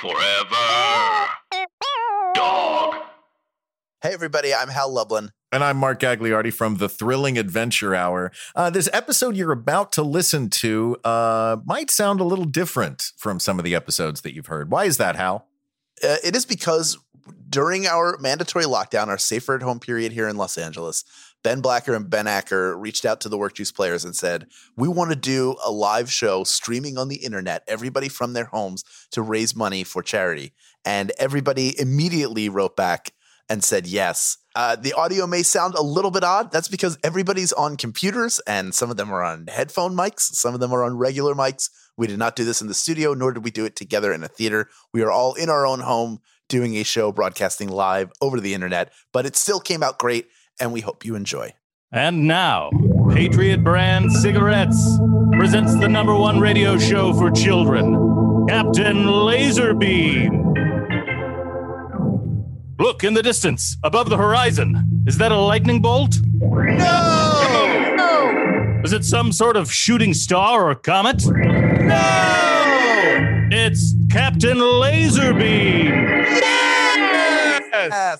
Forever. Dog. Hey, everybody, I'm Hal Lublin. And I'm Mark Gagliardi from the Thrilling Adventure Hour. This episode you're about to listen to might sound a little different from some of the episodes that you've heard. Why is that, Hal? It is because during our mandatory lockdown, our safer at home period here in Los Angeles, Ben Blacker and Ben Acker reached out to the Work Juice players and said, we want to do a live show streaming on the internet, everybody from their homes, to raise money for charity. And everybody immediately wrote back and said yes. The audio may sound a little bit odd. That's because everybody's on computers, and some of them are on headphone mics. Some of them are on regular mics. We did not do this in the studio, nor did we do it together in a theater. We are all in our own home doing a show broadcasting live over the internet, but it still came out great, and we hope you enjoy. And now, Patriot Brand Cigarettes presents the #1 radio show for children, Captain Laserbeam. Look in the distance, above the horizon. Is that a lightning bolt? No! Is it some sort of shooting star or comet? No! It's Captain Laserbeam. Yes!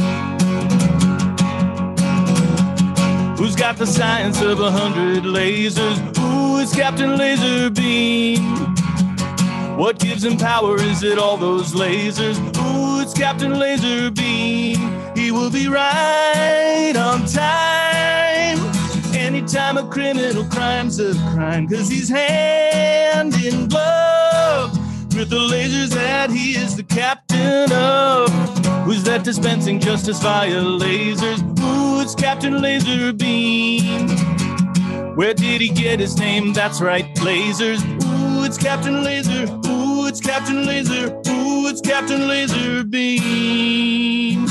Who's got the science of 100 lasers? Ooh, it's Captain Laserbeam. What gives him power? Is it all those lasers? Ooh, it's Captain Laserbeam. He will be right on time. Anytime a criminal crime's a crime, 'cause he's hand in glove with the lasers that he is the captain of. Who's that dispensing justice via lasers? Ooh, it's Captain Laserbeam. Where did he get his name? That's right, lasers. Ooh, it's Captain Laser. Ooh, it's Captain Laser. Ooh, it's Captain Laserbeam.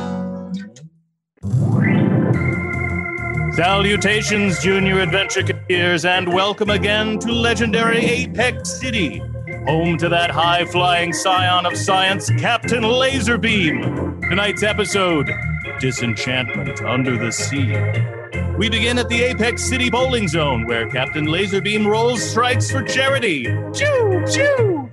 Salutations, Junior Adventureers, and welcome again to legendary Apex City, home to that high-flying scion of science, Captain Laserbeam. Tonight's episode, Disenchantment Under the Sea. We begin at the Apex City Bowling Zone, where Captain Laserbeam rolls strikes for charity. Choo, choo!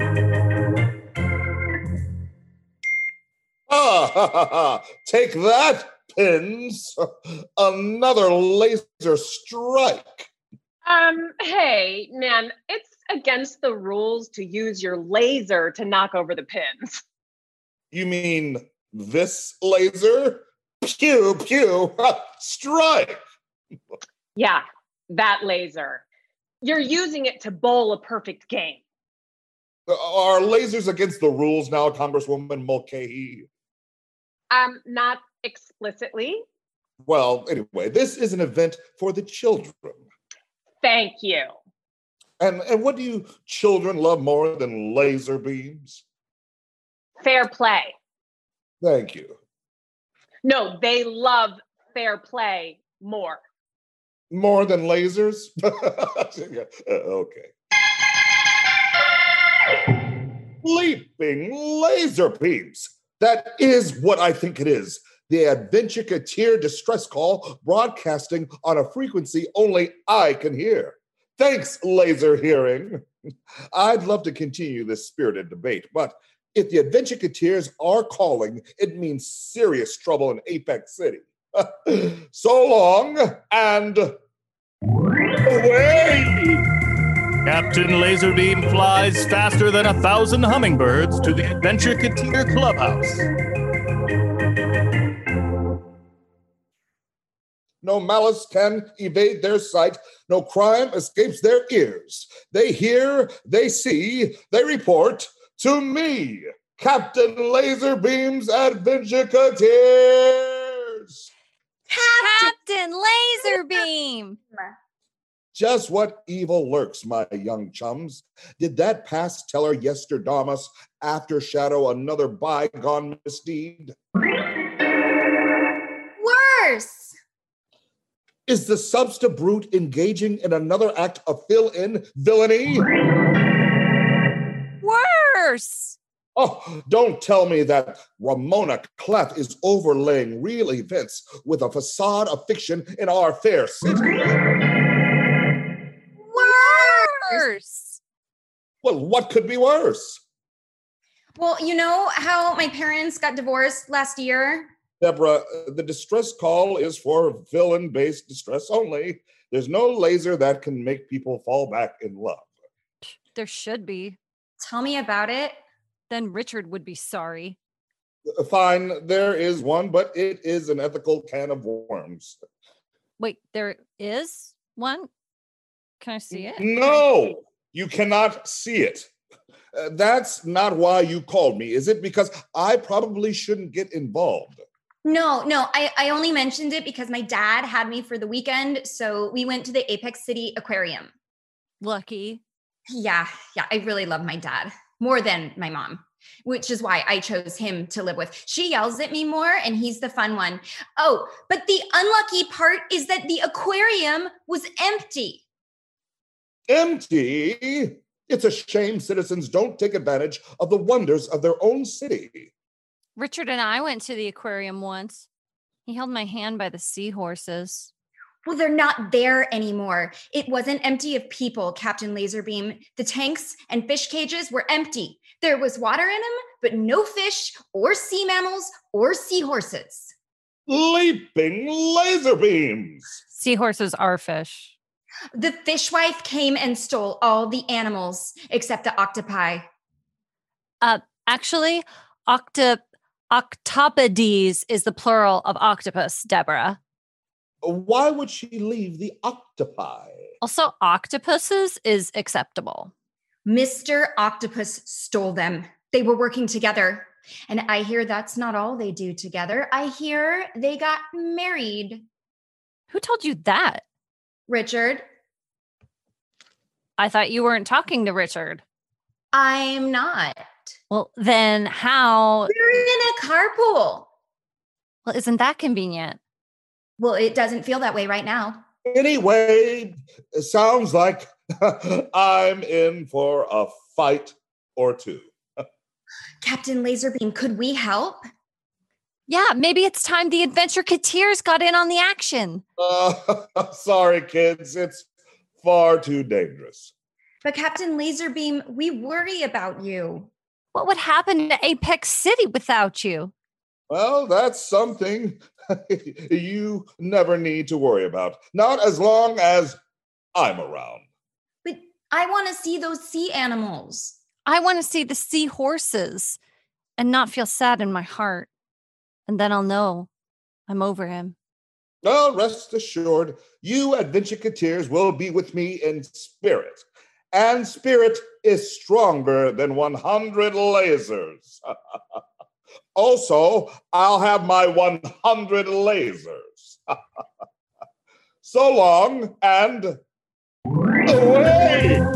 Take that, Pins. Another laser strike. Hey, man, it's against the rules to use your laser to knock over the pins. You mean this laser? Pew, pew, strike. Yeah, that laser. You're using it to bowl a perfect game. Are lasers against the rules now, Congresswoman Mulcahy? Not explicitly. Well, anyway, this is an event for the children. Thank you. And what do you children love more than laser beams? Fair play. Thank you. No, they love fair play more. More than lasers? Okay. Leaping laser beams. That is what I think it is. The Adventureketeer distress call broadcasting on a frequency only I can hear. Thanks, laser hearing. I'd love to continue this spirited debate, but if the Adventureketeers are calling, it means serious trouble in Apex City. So long, and away! Captain Laserbeam flies faster than 1,000 hummingbirds to the Adventureketeer Clubhouse. No malice can evade their sight. No crime escapes their ears. They hear, they see, they report to me, Captain Laserbeam's Adventureketeers. Captain Laserbeam! Just what evil lurks, my young chums? Did that past teller Yesterdamus aftershadow another bygone misdeed? Worse! Is the substa brute engaging in another act of fill-in villainy? Worse! Oh, don't tell me that Ramona Clef is overlaying real events with a facade of fiction in our fair city. Worse! Well, what could be worse? Well, you know how my parents got divorced last year? Deborah, the distress call is for villain-based distress only. There's no laser that can make people fall back in love. There should be. Tell me about it. Then Richard would be sorry. Fine, there is one, but it is an ethical can of worms. Wait, there is one? Can I see it? No, you cannot see it. That's not why you called me, is it? Because I probably shouldn't get involved. No, I only mentioned it because my dad had me for the weekend, so we went to the Apex City Aquarium. Lucky. Yeah, I really love my dad more than my mom, which is why I chose him to live with. She yells at me more, and he's the fun one. Oh, but the unlucky part is that the aquarium was empty. Empty? It's a shame citizens don't take advantage of the wonders of their own city. Richard and I went to the aquarium once. He held my hand by the seahorses. Well, they're not there anymore. It wasn't empty of people, Captain Laserbeam. The tanks and fish cages were empty. There was water in them, but no fish or sea mammals or seahorses. Leaping laser beams! Seahorses are fish. The fishwife came and stole all the animals except the octopi. Actually, octopodes is the plural of octopus, Deborah. Why would she leave the octopi? Also, octopuses is acceptable. Mr. Octopus stole them. They were working together. And I hear that's not all they do together. I hear they got married. Who told you that? Richard. I thought you weren't talking to Richard. I'm not. Well, then how? We're in a carpool. Well, isn't that convenient? Well, it doesn't feel that way right now. Anyway, it sounds like I'm in for a fight or two. Captain Laserbeam, could we help? Yeah, maybe it's time the Adventureketeers got in on the action. Sorry, kids. It's far too dangerous. But Captain Laserbeam, we worry about you. What would happen to Apex City without you? Well, that's something you never need to worry about. Not as long as I'm around. But I want to see those sea animals. I want to see the seahorses and not feel sad in my heart. And then I'll know I'm over him. Well, rest assured, you Adventureketeers will be with me in spirit. And spirit is stronger than 100 lasers. Also, I'll have my 100 lasers. So long, and away!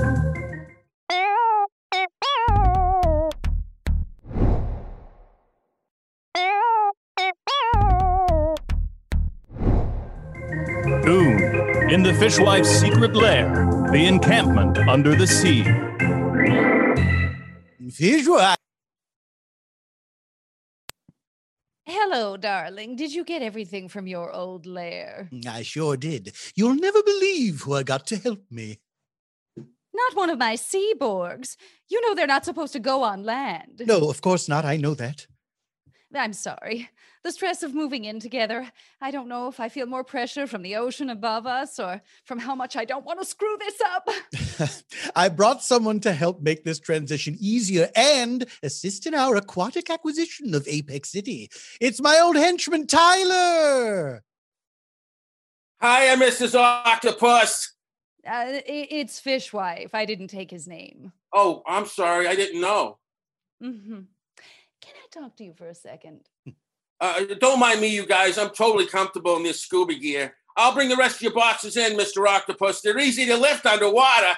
Soon, in the fishwife's secret lair, the encampment under the sea. Fishwife. Hello, darling. Did you get everything from your old lair? I sure did. You'll never believe who I got to help me. Not one of my seaborgs. You know they're not supposed to go on land. No, of course not. I know that. I'm sorry. The stress of moving in together. I don't know if I feel more pressure from the ocean above us or from how much I don't want to screw this up. I brought someone to help make this transition easier and assist in our aquatic acquisition of Apex City. It's my old henchman, Tyler. Hiya, Mrs. Octopus. It's Fishwife. I didn't take his name. Oh, I'm sorry. I didn't know. Mm-hmm. Can I talk to you for a second? Don't mind me, you guys. I'm totally comfortable in this scuba gear. I'll bring the rest of your boxes in, Mr. Octopus. They're easy to lift underwater.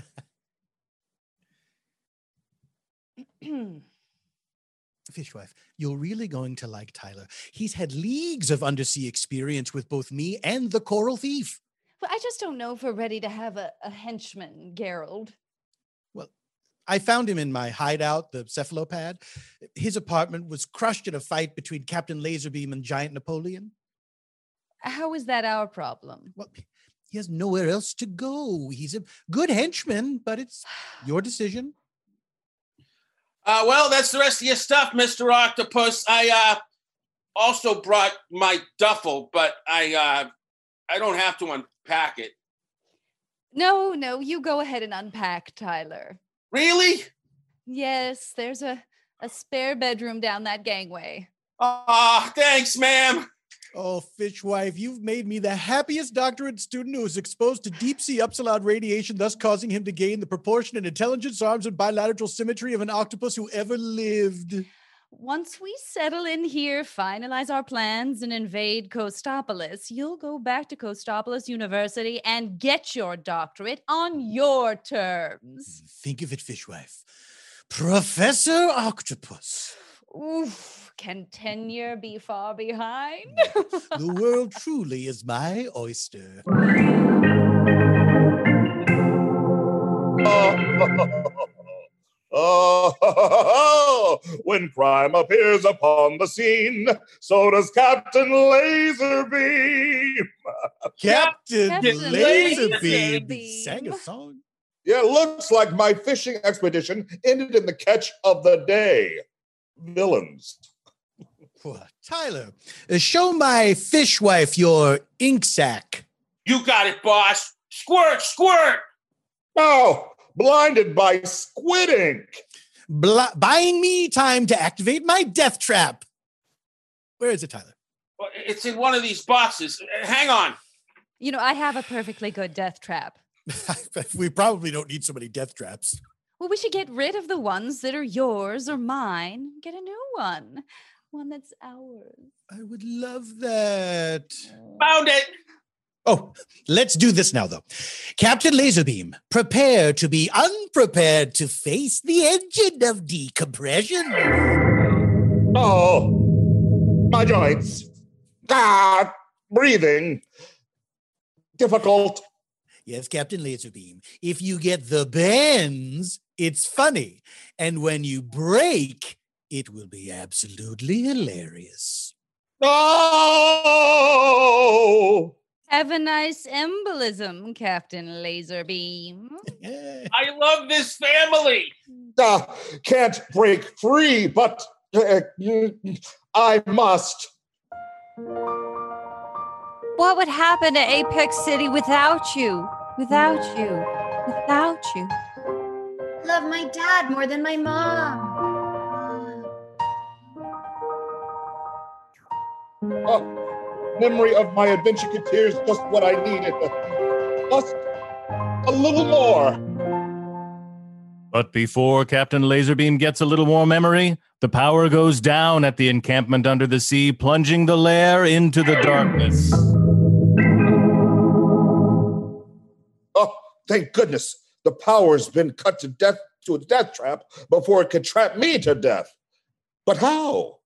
Fishwife, you're really going to like Tyler. He's had leagues of undersea experience with both me and the Coral Thief. Well, I just don't know if we're ready to have a henchman, Gerald. Well, I found him in my hideout, the cephalopad. His apartment was crushed in a fight between Captain Laserbeam and Giant Napoleon. How is that our problem? Well, he has nowhere else to go. He's a good henchman, but it's your decision. Well, that's the rest of your stuff, Mr. Octopus. I also brought my duffel, but I don't have to unpack it. No, you go ahead and unpack, Tyler. Really? Yes, there's a spare bedroom down that gangway. Oh, thanks, ma'am. Oh, Fishwife, you've made me the happiest doctorate student who was exposed to deep-sea upsilon radiation, thus causing him to gain the proportion and intelligence, arms, and bilateral symmetry of an octopus who ever lived. Once we settle in here, finalize our plans, and invade Costopolis, you'll go back to Costopolis University and get your doctorate on your terms. Think of it, Fishwife. Professor Octopus. Oof, can tenure be far behind? The world truly is my oyster. When crime appears upon the scene, so does Captain Laserbeam. Captain Laserbeam Laserbeam sang a song. Yeah, looks like my fishing expedition ended in the catch of the day. Villains. Tyler, show my fishwife your ink sac. You got it, boss. Squirt, squirt. Oh, blinded by squid ink. Buying me time to activate my death trap. Where is it, Tyler? Well, it's in one of these boxes. Hang on. You know, I have a perfectly good death trap. We probably don't need so many death traps. Well, we should get rid of the ones that are yours or mine. Get a new one. One that's ours. I would love that. Found it. Oh, let's do this now, though. Captain Laserbeam, prepare to be unprepared to face the engine of decompression. Oh, my joints. Breathing. Difficult. Yes, Captain Laserbeam. If you get the bends, it's funny. And when you break, it will be absolutely hilarious. Oh! Have a nice embolism, Captain Laserbeam. I love this family. Can't break free, but I must. What would happen to Apex City without you? Without you. Without you. Love my dad more than my mom. Memory of my adventure-keteers, just what I needed. Just a little more. But before Captain Laserbeam gets a little more memory, the power goes down at the encampment under the sea, plunging the lair into the darkness. Oh, thank goodness. The power's been cut to death to a death trap before it could trap me to death. But how?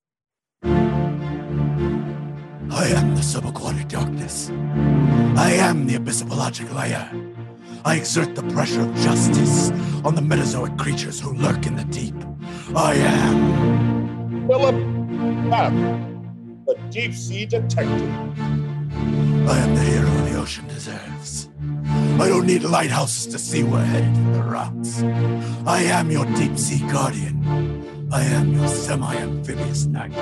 I am the subaquatic darkness. I am the abyssological layer. I exert the pressure of justice on the Metazoic creatures who lurk in the deep. I am Philip Platt, the deep sea detective. I am the hero the ocean deserves. I don't need lighthouses to see we're headed for the rocks. I am your deep sea guardian. I am your semi-amphibious knight.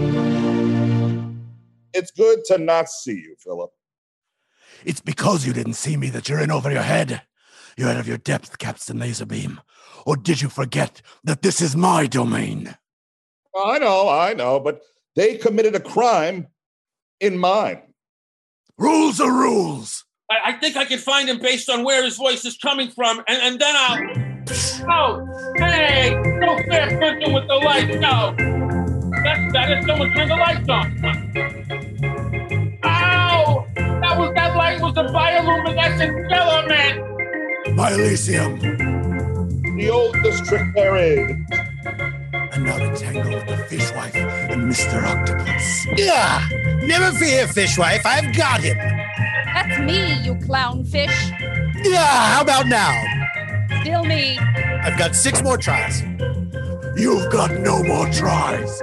It's good to not see you, Philip. It's because you didn't see me that you're in over your head. You're out of your depth, Captain Laserbeam. Or did you forget that this is my domain? I know, but they committed a crime in mine. Rules are rules. I think I can find him based on where his voice is coming from, and then I'll... Oh, hey, no fair printing with the lights, no. That's better, someone turn the lights on. Ow! That light was a bioluminescent filament! Myelicium. The oldest trick there is. And now to tangle with the fishwife and Mr. Octopus. Yeah! Never fear, fishwife. I've got him. That's me, you clownfish. Yeah! How about now? Still me. I've got 6 more tries. You've got no more tries.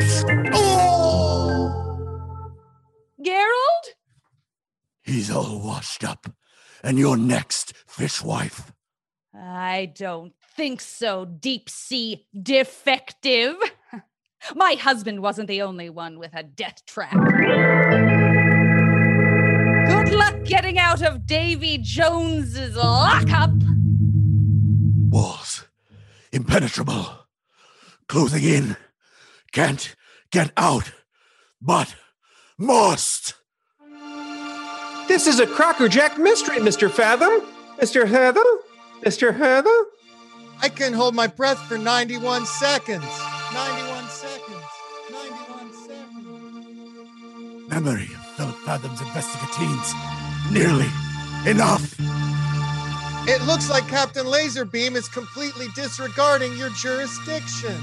Oh! Gerald? He's all washed up. And you're next, fishwife. I don't think so, deep sea defective. My husband wasn't the only one with a death trap. Good luck getting out of Davy Jones's lockup. Walls. Impenetrable. Closing in. Can't get out. But must. This is a Crackerjack mystery, Mr. Fathom. Mr. Heather? Mr. Heather? I can hold my breath for 91 seconds. 91 seconds. 91 seconds. Memory of Philip Fathom's investigatines. Nearly enough. It looks like Captain Laserbeam is completely disregarding your jurisdiction.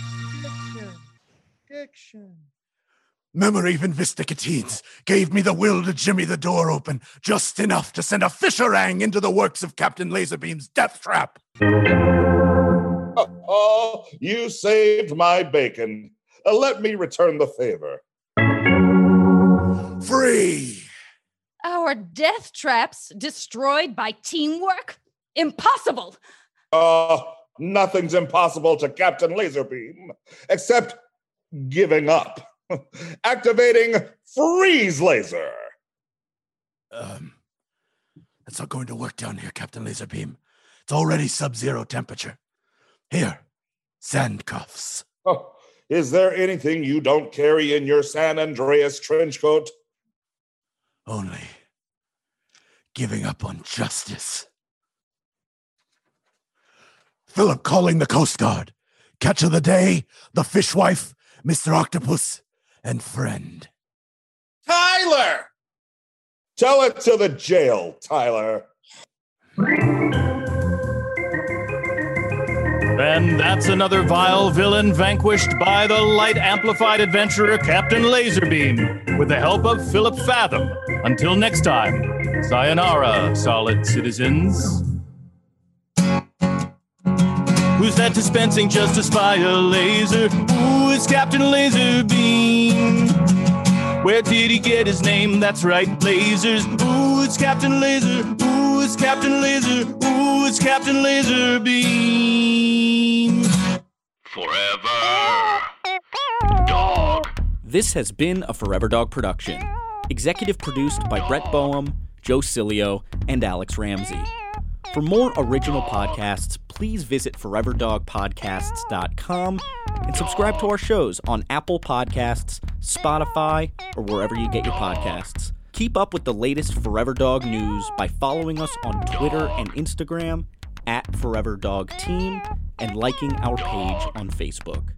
Diction. Memory of investigatines gave me the will to jimmy the door open just enough to send a fisherang into the works of Captain Laserbeam's death trap. Oh, you saved my bacon. Let me return the favor. Free! Our death traps destroyed by teamwork? Impossible! Nothing's impossible to Captain Laserbeam, except giving up. Activating freeze laser. That's not going to work down here, Captain Laserbeam. It's already sub-zero temperature. Here, sandcuffs. Oh, is there anything you don't carry in your San Andreas trench coat? Only giving up on justice. Philip calling the Coast Guard. Catch of the day, the fishwife, Mr. Octopus, and friend. Tyler! Tell it to the jail, Tyler. And that's another vile villain vanquished by the light-amplified adventurer Captain Laserbeam, with the help of Philip Fathom. Until next time, sayonara, solid citizens. Who's that dispensing justice via laser? Ooh, it's Captain Laserbeam. Where did he get his name? That's right, lasers. Ooh, it's Captain Laser. Ooh, it's Captain Laser. Ooh, it's Captain Laserbeam. Forever Dog. This has been a Forever Dog production. Executive produced by Brett Boehm, Joe Cilio, and Alex Ramsey. For more original podcasts, please visit foreverdogpodcasts.com and subscribe to our shows on Apple Podcasts, Spotify, or wherever you get your podcasts. Keep up with the latest Forever Dog news by following us on Twitter and Instagram @ForeverDogTeam and liking our page on Facebook.